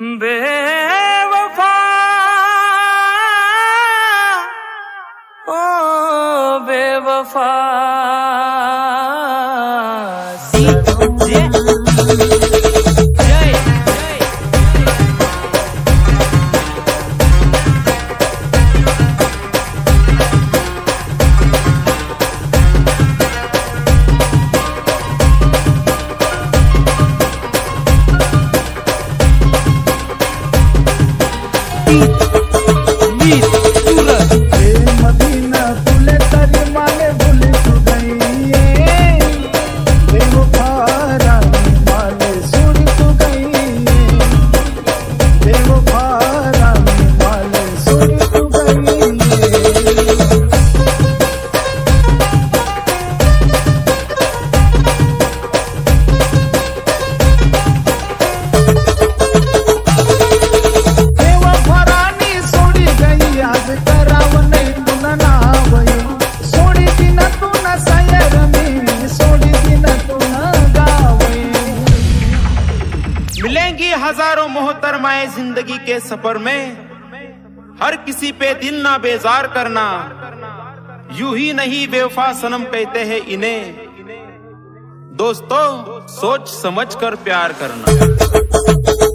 बेवफा ओ बेवफा मदीना तुले तरी माले भूल गई बेवफा रानी माले सुन तू गई बेवफा रानी माले सुन तू गई। मिलेंगी हजारों मोहतरमाए जिंदगी के सफर में, हर किसी पे दिल ना बेजार करना, यूं ही नहीं बेवफा सनम कहते हैं इन्हें। दोस्तों सोच समझ कर प्यार करना।